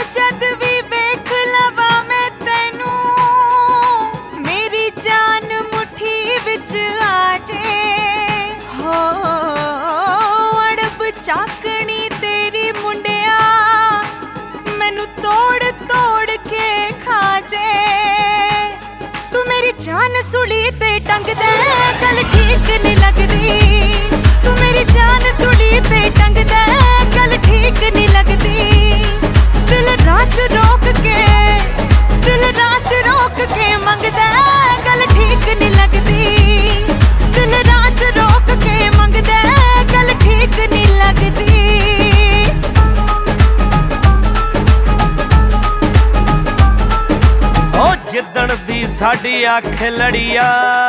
जद भी वेख लवा मैं तैनू मेरी जान मुट्ठी विच आ जे हो अड़ब चाकनी तेरी मुंडिया मैनू तोड़ तोड़ के खा जे तू मेरी जान सुली ते टंग दे गल ठीक नहीं लगदी तू मेरी जान सुली ते टंग दे गल ठीक नहीं लगदी दिल राज रोक के मंगदा गल ठीक नहीं लगदी दिल राज रोक के मंगदा गल ठीक नहीं लगदी ओ जिद्दण दी साडी अख लड़िया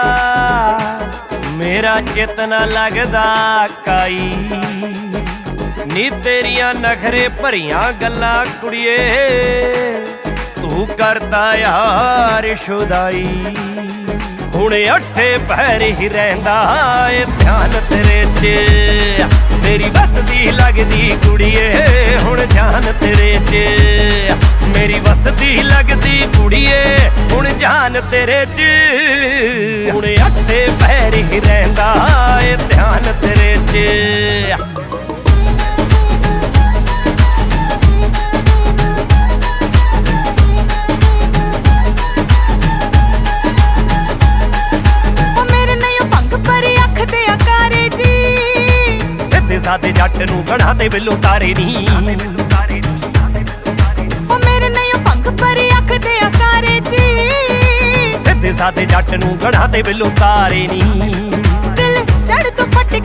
मेरा चित न लगदा काई नी तेरिया नखरे भरियां गल्लां कुड़िए तू करता यार शुदाई हुण अठे पैर ही रहिंदा ए ध्यान तेरे च मेरी बसदी लगदी कुड़िए हुण जान तेरे च मेरी वसदी लगदी कुड़िए हुण जान तेरे च हुण अठे पैर ही रहिंदा ए ध्यान तेरे च सादे जट नूं गढ़ा ते बिल्लो तारे नी ओ मेरे नहीं पंख पर अख दे आकारे जी सीधे सादे जट नूं गढ़ा ते बिल्लो तारे नी दिल चढ़ तो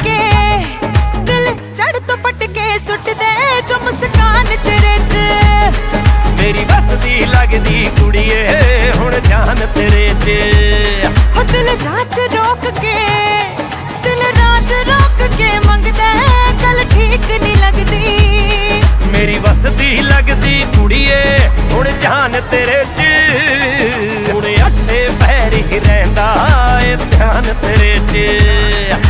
पटके सुट दे जो मुस्कान चेहरे च मेरी बसदी लगदी कुड़िए हुण जान तेरे च हो दिल राज रोक के मंगदा गल ठीक नहीं लगदी मेरी वसदी लगदी कुड़िए हुण जान तेरे च हुण अठे पैर ही रहिंदा ए ध्यान तेरे च